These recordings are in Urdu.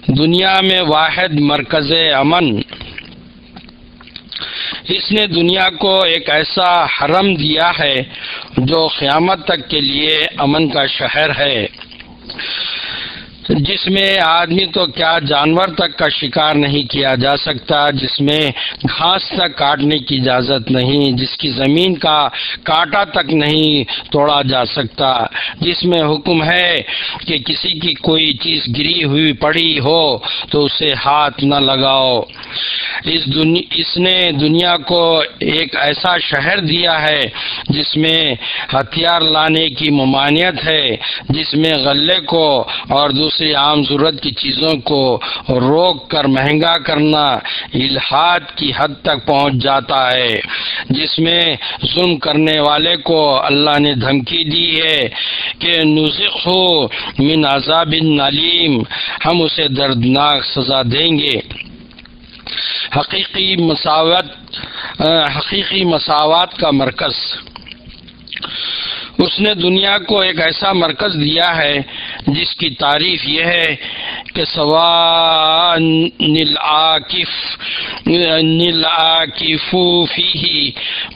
دنیا میں واحد مرکز امن، اس نے دنیا کو ایک ایسا حرم دیا ہے جو قیامت تک کے لیے امن کا شہر ہے، جس میں آدمی تو کیا جانور تک کا شکار نہیں کیا جا سکتا، جس میں گھاس تک کاٹنے کی اجازت نہیں، جس کی زمین کا کانٹا تک نہیں توڑا جا سکتا، جس میں حکم ہے کہ کسی کی کوئی چیز گری ہوئی پڑی ہو تو اسے ہاتھ نہ لگاؤ۔ اس نے دنیا کو ایک ایسا شہر دیا ہے جس میں ہتھیار لانے کی ممانعت ہے، جس میں غلے کو اور دوسری عام ضرورت کی چیزوں کو روک کر مہنگا کرنا الحاد کی حد تک پہنچ جاتا ہے، جس میں ظلم کرنے والے کو اللہ نے دھمکی دی ہے کہ نذقہ من عذاب علیم، ہم اسے دردناک سزا دیں گے۔ حقیقی مساوات کا مرکز، اس نے دنیا کو ایک ایسا مرکز دیا ہے جس کی تعریف یہ ہے کہ سواء العاکف فیہ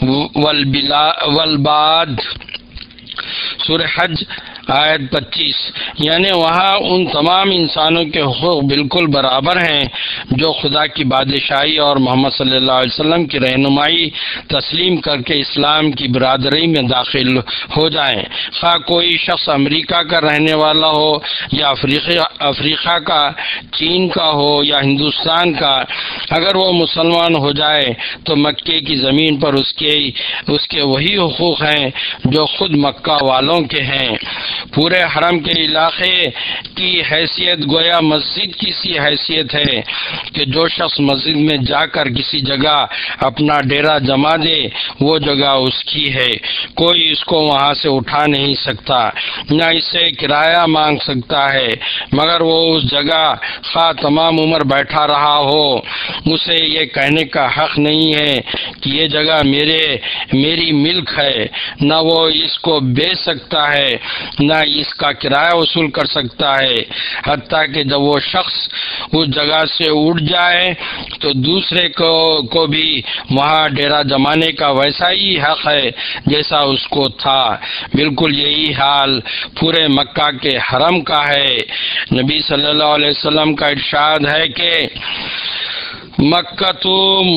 والباد، سورہ حج آیت 25، یعنی وہاں ان تمام انسانوں کے حقوق بالکل برابر ہیں جو خدا کی بادشاہی اور محمد صلی اللہ علیہ وسلم کی رہنمائی تسلیم کر کے اسلام کی برادری میں داخل ہو جائیں، خواہ کوئی شخص امریکہ کا رہنے والا ہو یا افریقہ کا، چین کا ہو یا ہندوستان کا، اگر وہ مسلمان ہو جائے تو مکے کی زمین پر اس کے وہی حقوق ہیں جو خود مکہ والوں کے ہیں۔ پورے حرم کے علاقے کی حیثیت گویا مسجد کی سی حیثیت ہے کہ جو شخص مسجد میں جا کر کسی جگہ اپنا ڈیرا جما دے وہ جگہ اس کی ہے، کوئی اس کو وہاں سے اٹھا نہیں سکتا، نہ اس سے کرایہ مانگ سکتا ہے، مگر وہ اس جگہ خواہ تمام عمر بیٹھا رہا ہو، اسے یہ کہنے کا حق نہیں ہے کہ یہ جگہ میری ملک ہے، نہ وہ اس کو بیچ سکتا ہے نہ اس کا کرایہ وصول کر سکتا ہے، حتیٰ کہ جب وہ شخص اس جگہ سے اٹھ جائے تو دوسرے کو بھی وہاں ڈیرا جمانے کا ویسا ہی حق ہے جیسا اس کو تھا۔ بالکل یہی حال پورے مکہ کے حرم کا ہے۔ نبی صلی اللہ علیہ وسلم کا ارشاد ہے کہ مکہ تو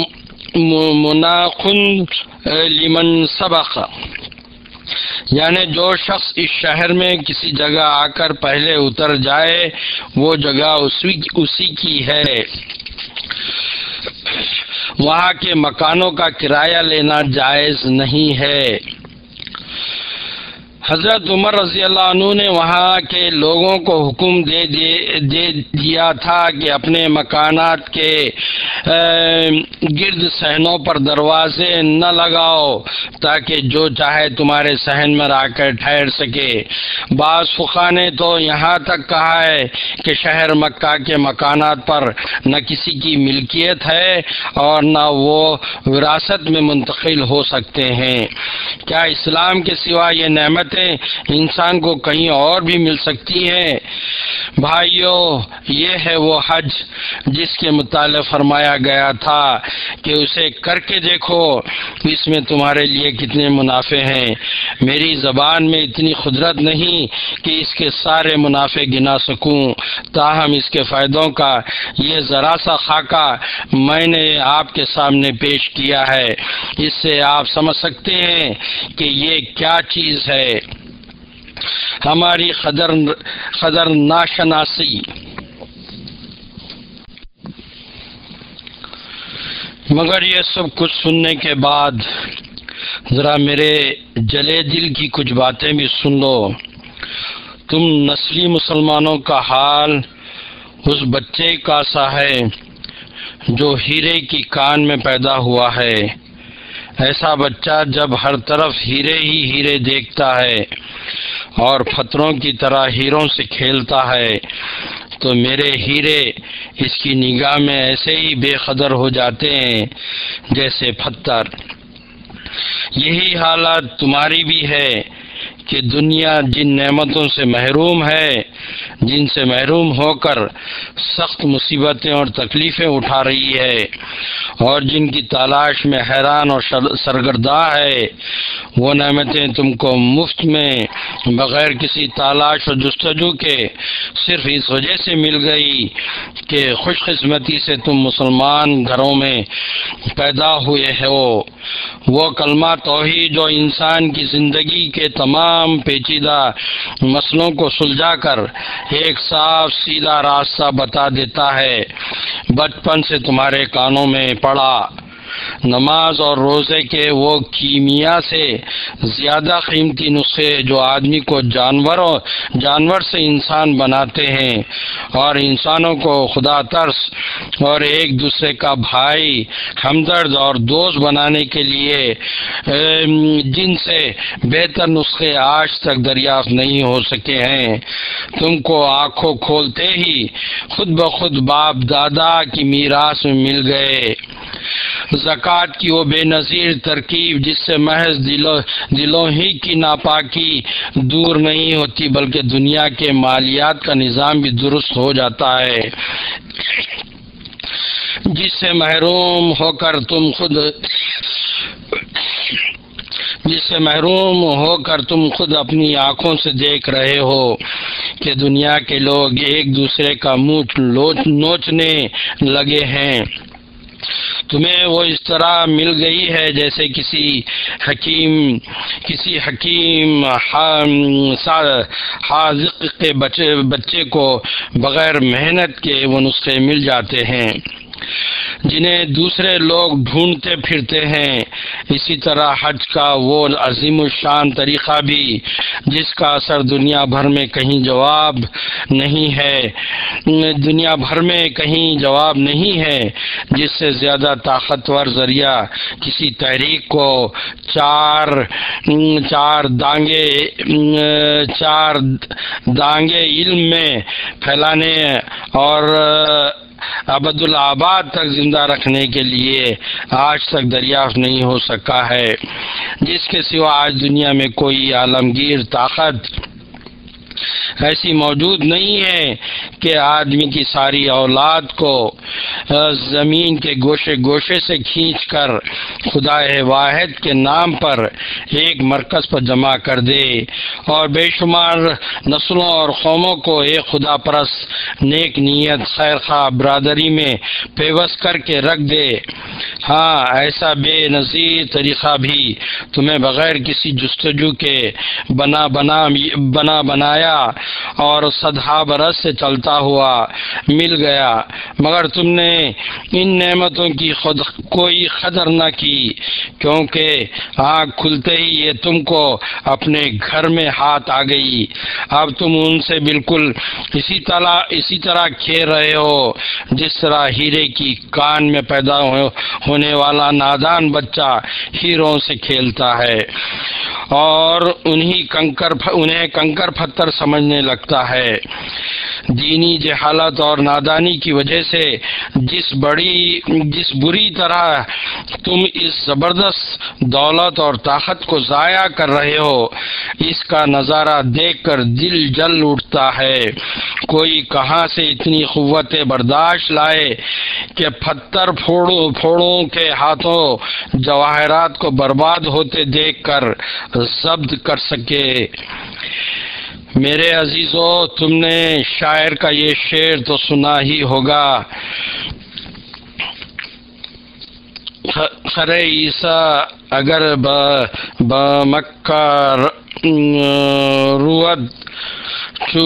مناخ لمن سبق، یعنی جو شخص اس شہر میں کسی جگہ آ کر پہلے اتر جائے وہ جگہ اسی کی ہے، وہاں کے مکانوں کا کرایہ لینا جائز نہیں ہے۔ حضرت عمر رضی اللہ عنہ نے وہاں کے لوگوں کو حکم دے دیا تھا کہ اپنے مکانات کے گرد صحنوں پر دروازے نہ لگاؤ تاکہ جو چاہے تمہارے صحن میں آ کر ٹھہر سکے۔ بعض فقہا نے تو یہاں تک کہا ہے کہ شہر مکہ کے مکانات پر نہ کسی کی ملکیت ہے اور نہ وہ وراثت میں منتقل ہو سکتے ہیں۔ کیا اسلام کے سوا یہ نعمتیں انسان کو کہیں اور بھی مل سکتی ہیں؟ بھائیو، یہ ہے وہ حج جس کے متعلق فرمایا گیا تھا کہ اسے کر کے دیکھو، اس میں تمہارے لیے کتنے منافع ہیں۔ میری زبان میں اتنی قدرت نہیں کہ اس کے سارے منافع گنا سکوں، تاہم اس کے فائدوں کا یہ ذرا سا خاکہ میں نے آپ کے سامنے پیش کیا ہے، اس سے آپ سمجھ سکتے ہیں کہ یہ کیا چیز ہے۔ ہماری قدر ناشناسی۔ مگر یہ سب کچھ سننے کے بعد ذرا میرے جلے دل کی کچھ باتیں بھی سن لو۔ تم نسلی مسلمانوں کا حال اس بچے کا سا ہے جو ہیرے کی کان میں پیدا ہوا ہے۔ ایسا بچہ جب ہر طرف ہیرے ہی ہیرے دیکھتا ہے اور پتھروں کی طرح ہیروں سے کھیلتا ہے تو میرے ہیرے اس کی نگاہ میں ایسے ہی بے قدر ہو جاتے ہیں جیسے پتھر۔ یہی حالت تمہاری بھی ہے کہ دنیا جن نعمتوں سے محروم ہے جن سے محروم ہو کر سخت مصیبتیں اور تکلیفیں اٹھا رہی ہے اور جن کی تلاش میں حیران اور سرگرداں ہے، وہ نعمتیں تم کو مفت میں بغیر کسی تلاش و جستجو کے صرف اس وجہ سے مل گئی کہ خوش قسمتی سے تم مسلمان گھروں میں پیدا ہوئے ہو۔ وہ کلمہ توحید جو انسان کی زندگی کے تمام پیچیدہ مسئلوں کو سلجھا کر ایک صاف سیدھا راستہ بتا دیتا ہے، بچپن سے تمہارے کانوں میں پڑا۔ نماز اور روزے کے وہ کیمیا سے زیادہ قیمتی نسخے جو آدمی کو جانور سے انسان بناتے ہیں اور انسانوں کو خدا ترس اور ایک دوسرے کا بھائی، ہمدرد اور دوست بنانے کے لیے جن سے بہتر نسخے آج تک دریافت نہیں ہو سکے ہیں، تم کو آنکھوں کھولتے ہی خود بخود باپ دادا کی میراث میں مل گئے۔ زکوٰۃ کی وہ بے نظیر ترکیب جس سے محض دلوں ہی کی ناپاکی دور نہیں ہوتی بلکہ دنیا کے مالیات کا نظام بھی درست ہو جاتا ہے، جس سے محروم ہو کر تم خود اپنی آنکھوں سے دیکھ رہے ہو کہ دنیا کے لوگ ایک دوسرے کا منہ نوچنے لگے ہیں۔ تمہیں وہ اس طرح مل گئی ہے جیسے کسی حکیم حاذق کے بچے کو بغیر محنت کے وہ نسخے مل جاتے ہیں جنہیں دوسرے لوگ ڈھونڈتے پھرتے ہیں۔ اسی طرح حج کا وہ عظیم الشان طریقہ بھی جس کا اثر دنیا بھر میں کہیں جواب نہیں ہے، جس سے زیادہ طاقتور ذریعہ کسی تحریک کو چار دانگے علم میں پھیلانے اور ابد الآباد تک زندہ رکھنے کے لیے آج تک دریافت نہیں ہو سکا ہے، جس کے سوا آج دنیا میں کوئی عالمگیر طاقت ایسی موجود نہیں ہے کہ آدمی کی ساری اولاد کو زمین کے گوشے گوشے سے کھینچ کر خدا واحد کے نام پر ایک مرکز پر جمع کر دے اور بے شمار نسلوں اور قوموں کو ایک خدا پرست نیک نیت خیر خواہ برادری میں پیوست کر کے رکھ دے۔ ہاں، ایسا بے نظیر طریقہ بھی تمہیں بغیر کسی جستجو کے بنایا اور صدہا برس سے چلتا ہوا مل گیا، مگر تم نے ان نعمتوں کی کوئی قدر نہ کی، کیونکہ آنکھ کھلتے ہی یہ تم کو اپنے گھر میں ہاتھ آ گئی۔ اب تم ان سے بالکل اسی طرح کھیل رہے ہو جس طرح ہیرے کی کان میں پیدا ہونے والا نادان بچہ ہیروں سے کھیلتا ہے اور انہیں کنکر پتھر سمجھنے لگتا ہے۔ دینی جہالت اور نادانی کی وجہ سے جس بری طرح تم اس زبردست دولت اور طاقت کو ضائع کر رہے ہو، اس کا نظارہ دیکھ کر دل جل اٹھتا ہے۔ کوئی کہاں سے اتنی قوت برداشت لائے کہ پتھر پھوڑوں کے ہاتھوں جواہرات کو برباد ہوتے دیکھ کر ضبط کر سکے۔ میرے عزیزو، تم نے شاعر کا یہ شعر تو سنا ہی ہوگا، خرے عیسیٰ اگر بمکہ رود چو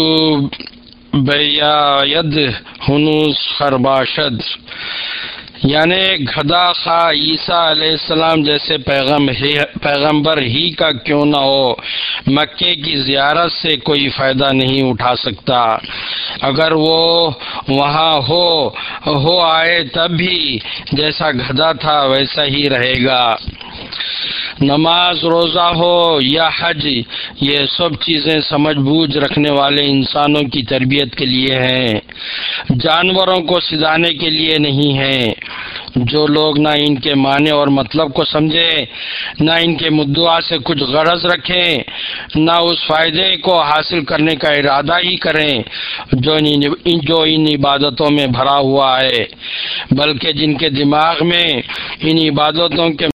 بیاید ہنوز خرباشد، یعنی گدھا خواہ عیسیٰ علیہ السلام جیسے پیغمبر ہی کا کیوں نہ ہو، مکے کی زیارت سے کوئی فائدہ نہیں اٹھا سکتا۔ اگر وہ وہاں ہو آئے تب بھی جیسا گدھا تھا ویسا ہی رہے گا۔ نماز، روزہ ہو یا حج، یہ سب چیزیں سمجھ بوجھ رکھنے والے انسانوں کی تربیت کے لیے ہیں، جانوروں کو سدھانے کے لیے نہیں ہیں۔ جو لوگ نہ ان کے معنی اور مطلب کو سمجھے، نہ ان کے مدعا سے کچھ غرض رکھیں، نہ اس فائدے کو حاصل کرنے کا ارادہ ہی کریں جو ان عبادتوں میں بھرا ہوا ہے، بلکہ جن کے دماغ میں ان عبادتوں کے